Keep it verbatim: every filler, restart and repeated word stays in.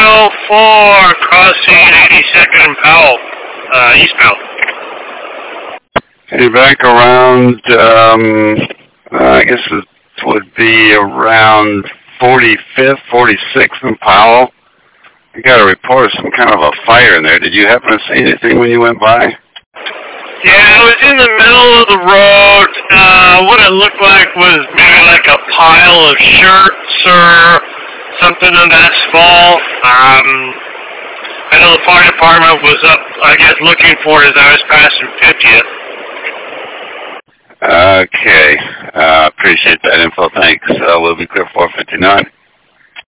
oh four, crossing eighty-second and Powell, uh, eastbound. Heading back around, um, uh, I guess it would be around forty-fifth, forty-sixth and Powell. I got a report of some kind of a fire in there. Did you happen to see anything when you went by? Yeah, I was in the middle of the road. Uh, what it looked like was maybe like a pile of shirts or something of that small. Um, I know the fire department was up, I guess, looking for it as I was passing fiftieth. Okay. Uh, appreciate that info. Thanks. Uh, we'll be clear four fifty-nine.